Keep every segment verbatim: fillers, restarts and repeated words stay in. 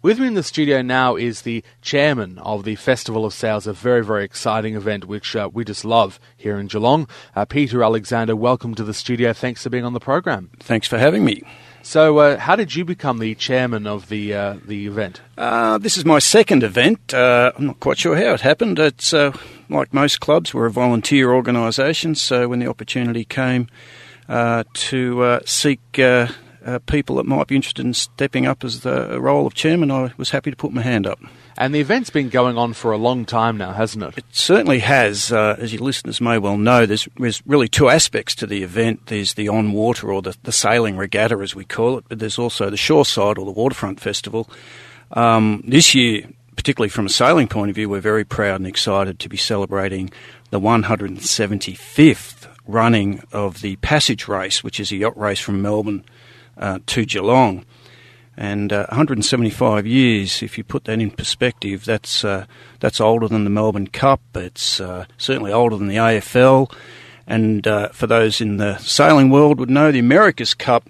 With me in the studio now is the chairman of the Festival of Sails, a very, very exciting event which uh, we just love here in Geelong. Uh, Peter Alexander, welcome to the studio. Thanks for being on the program. Thanks for having me. So uh, how did you become the chairman of the uh, the event? Uh, this is my second event. Uh, I'm not quite sure how it happened. It's uh, like most clubs, we're a volunteer organisation, so when the opportunity came uh, to uh, seek uh, uh, people that might be interested in stepping up as the role of chairman, I was happy to put my hand up. And the event's been going on for a long time now, hasn't it? It certainly has. Uh, as your listeners may well know, there's, there's really two aspects to the event. There's the on-water, or the, the sailing regatta as we call it, but there's also the shoreside or the waterfront festival. Um, this year, particularly from a sailing point of view, we're very proud and excited to be celebrating the one hundred seventy-fifth running of the Passage Race, which is a yacht race from Melbourne uh, to Geelong. And uh, one hundred seventy-five years, if you put that in perspective, that's uh, that's older than the Melbourne Cup. It's uh, certainly older than the A F L. And uh, for those in the sailing world would know, the America's Cup,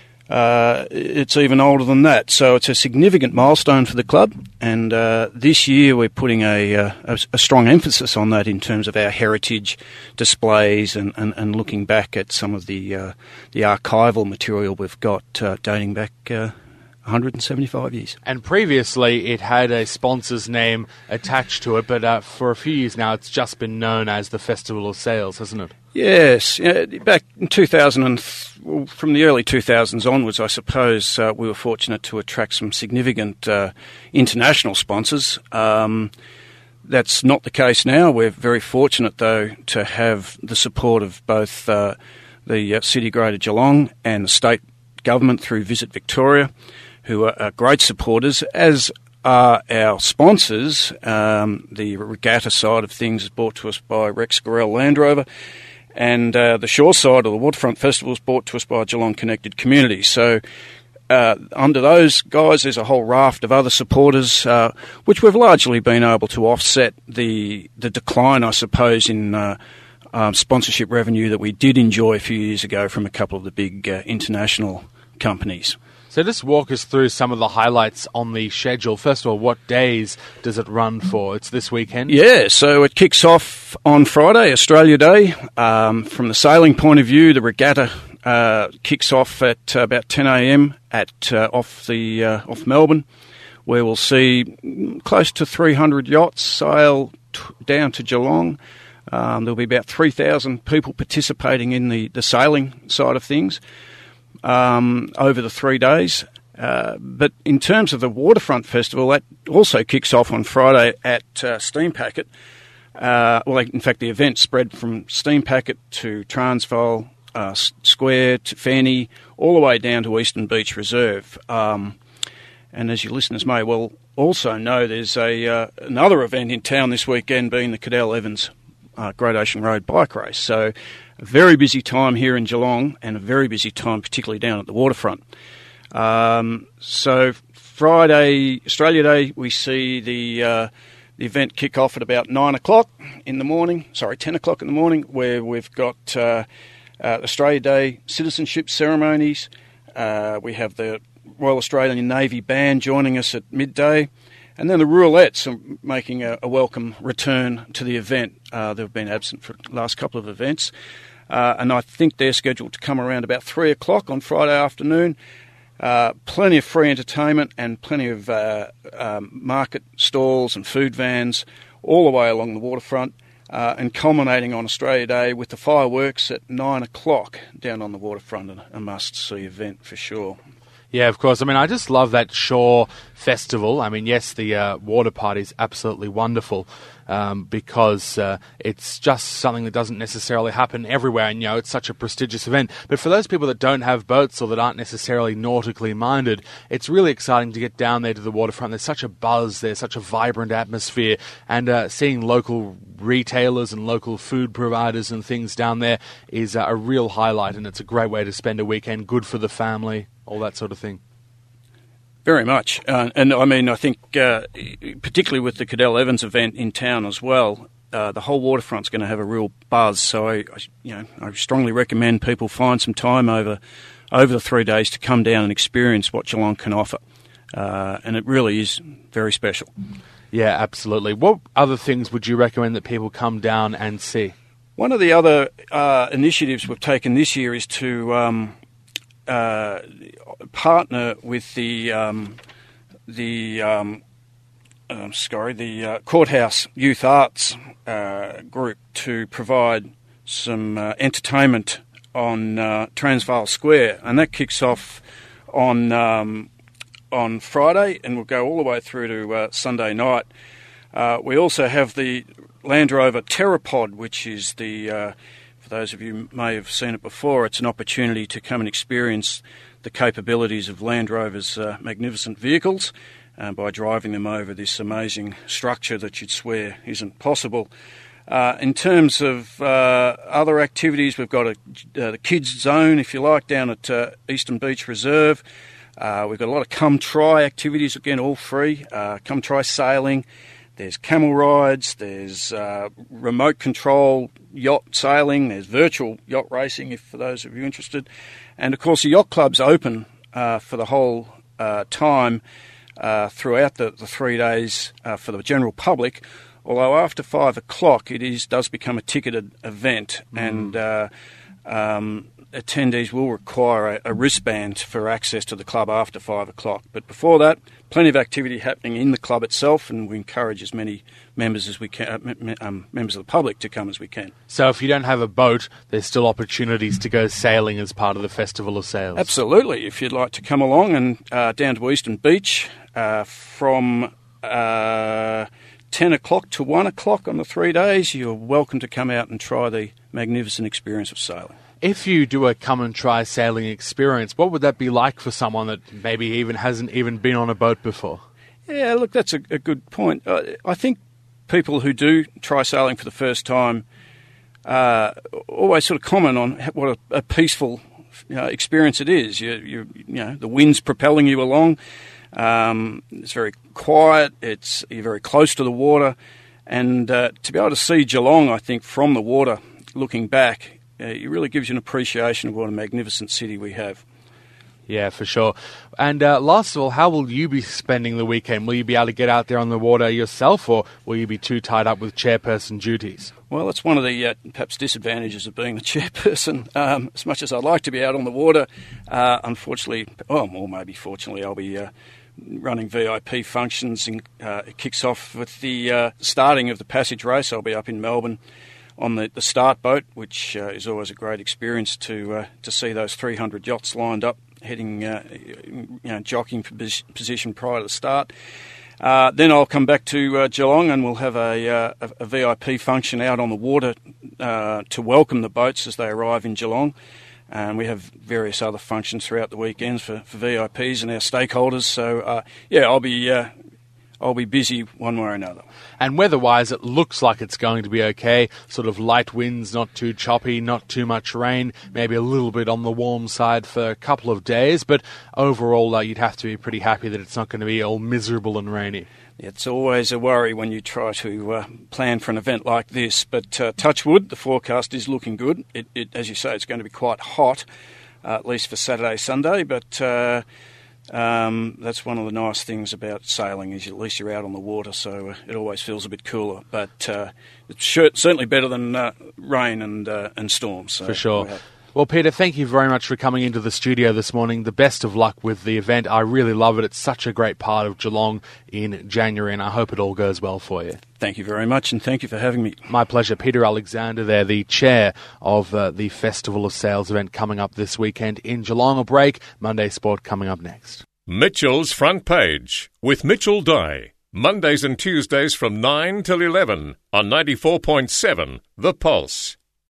uh, it's even older than that. So it's a significant milestone for the club. And uh, this year we're putting a, uh, a, a strong emphasis on that in terms of our heritage displays and, and, and looking back at some of the, uh, the archival material we've got uh, dating back Uh, one hundred seventy-five years. And previously it had a sponsor's name attached to it, but uh, for a few years now it's just been known as the Festival of Sails, hasn't it? Yes. Yeah, back in two thousand, well, from the early two thousands onwards, I suppose, uh, we were fortunate to attract some significant uh, international sponsors. Um, that's not the case now. We're very fortunate, though, to have the support of both uh, the uh, City of Greater Geelong and the state government through Visit Victoria, who are, are great supporters, as are our sponsors. Um, the regatta side of things is brought to us by Rex Gorell Land Rover, and uh, the shore side, or the Waterfront Festival, is brought to us by Geelong Connected Community. So uh, under those guys, there's a whole raft of other supporters, uh, which we've largely been able to offset the, the decline, I suppose, in uh, um, sponsorship revenue that we did enjoy a few years ago from a couple of the big uh, international companies. So just walk us through some of the highlights on the schedule. First of all, what days does it run for? It's this weekend? Yeah, so it kicks off on Friday, Australia Day. Um, from the sailing point of view, the regatta uh, kicks off at uh, about ten a.m. at uh, off the uh, off Melbourne, where we'll see close to three hundred yachts sail t- down to Geelong. Um, there'll be about three thousand people participating in the, the sailing side of things Um, over the three days. Uh, but in terms of the Waterfront Festival, that also kicks off on Friday at uh, Steam Packet. Uh, well, in fact, the event spread from Steam Packet to Transvaal uh, Square to Fanny, all the way down to Eastern Beach Reserve. Um, and as your listeners may well also know, there's a uh, another event in town this weekend, being the Cadell Evans uh, Great Ocean Road Bike Race. So a very busy time here in Geelong, and a very busy time particularly down at the waterfront. Um, so Friday, Australia Day, we see the uh, the event kick off at about nine o'clock in the morning, sorry, ten o'clock in the morning, where we've got uh, uh, Australia Day citizenship ceremonies. Uh, we have the Royal Australian Navy Band joining us at midday. And then the Roulettes are making a, a welcome return to the event. Uh, they've been absent for the last couple of events. Uh, and I think they're scheduled to come around about three o'clock on Friday afternoon. Uh, plenty of free entertainment and plenty of uh, um, market stalls and food vans all the way along the waterfront, uh, and culminating on Australia Day with the fireworks at nine o'clock down on the waterfront. A must-see event for sure. Yeah, of course. I mean, I just love that shore festival. I mean, yes, the uh, water party is absolutely wonderful um, because uh, it's just something that doesn't necessarily happen everywhere, and, you know, it's such a prestigious event. But for those people that don't have boats or that aren't necessarily nautically minded, it's really exciting to get down there to the waterfront. There's such a buzz there, such a vibrant atmosphere, and uh, seeing local retailers and local food providers and things down there is uh, a real highlight, and it's a great way to spend a weekend, good for the family, all that sort of thing. Very much. Uh, and I mean, I think uh, particularly with the Cadell Evans event in town as well, uh, the whole waterfront's going to have a real buzz. So I, I, you know, I strongly recommend people find some time over over the three days to come down and experience what Geelong can offer. uh, and it really is very special. Yeah, absolutely. What other things would you recommend that people come down and see? One of the other uh, initiatives we've taken this year is to um, uh, partner with the um, the um, uh, sorry the uh, Courthouse Youth Arts uh, group to provide some uh, entertainment on uh, Transvaal Square, and that kicks off on um, on Friday and will go all the way through to uh, Sunday night. Uh, we also have the Land Rover Terrapod, which is the, uh, for those of you who may have seen it before, it's an opportunity to come and experience the capabilities of Land Rover's uh, magnificent vehicles uh, by driving them over this amazing structure that you'd swear isn't possible. Uh, in terms of uh, other activities, we've got a, uh, the kids zone, if you like, down at uh, Eastern Beach Reserve. Uh, we've got a lot of come try activities, again, all free. Uh, come try sailing. There's camel rides, there's uh, remote control yacht sailing, there's virtual yacht racing, if for those of you interested. And of course the yacht club's open uh, for the whole uh, time uh, throughout the, the three days uh, for the general public, although after five o'clock it is does become a ticketed event, mm. and uh, um, attendees will require a, a wristband for access to the club after five o'clock. But before that, plenty of activity happening in the club itself, and we encourage as many members as we can, uh, um, members of the public to come as we can. So if you don't have a boat, there's still opportunities to go sailing as part of the Festival of Sails. Absolutely. If you'd like to come along and uh, down to Eastern Beach uh, from uh, ten o'clock to one o'clock on the three days, you're welcome to come out and try the magnificent experience of sailing. If you do a come and try sailing experience, what would that be like for someone that maybe even hasn't even been on a boat before? Yeah, look, that's a, a good point. Uh, I think people who do try sailing for the first time uh, always sort of comment on what a, a peaceful you know, experience it is. You, you, you know, the wind's propelling you along. Um, it's very quiet. It's you're very close to the water, and uh, to be able to see Geelong, I think, from the water, looking back. Uh, it really gives you an appreciation of what a magnificent city we have. Yeah, for sure. And uh, last of all, how will you be spending the weekend? Will you be able to get out there on the water yourself, or will you be too tied up with chairperson duties? Well, that's one of the uh, perhaps disadvantages of being the chairperson. Um, as much as I'd like to be out on the water, uh, unfortunately, oh, or maybe fortunately, I'll be uh, running V I P functions. And, uh, it kicks off with the uh, starting of the Passage race. I'll be up in Melbourne on the, the start boat, which uh, is always a great experience to uh, to see those three hundred yachts lined up, heading, uh, you know, jockeying for position prior to the start. Uh, then I'll come back to uh, Geelong, and we'll have a, uh, a, a V I P function out on the water uh, to welcome the boats as they arrive in Geelong. And we have various other functions throughout the weekends for, for V I Ps and our stakeholders. So uh, yeah, I'll be uh, I'll be busy one way or another. And weather-wise, it looks like it's going to be okay. Sort of light winds, not too choppy, not too much rain, maybe a little bit on the warm side for a couple of days. But overall, uh, you'd have to be pretty happy that it's not going to be all miserable and rainy. It's always a worry when you try to uh, plan for an event like this. But uh, touch wood, the forecast is looking good. It, it, as you say, it's going to be quite hot, uh, at least for Saturday, Sunday. But Uh, Um, that's one of the nice things about sailing is at least you're out on the water, so uh, it always feels a bit cooler. But uh, it's sure, certainly better than uh, rain and uh, and storms. So for sure. Well, Peter, thank you very much for coming into the studio this morning. The best of luck with the event. I really love it. It's such a great part of Geelong in January, and I hope it all goes well for you. Thank you very much, and thank you for having me. My pleasure. Peter Alexander there, the chair of uh, the Festival of Sails event coming up this weekend in Geelong. A break. Monday Sport coming up next. Mitchell's Front Page with Mitchell Dye. Mondays and Tuesdays from nine till eleven on ninety-four point seven The Pulse.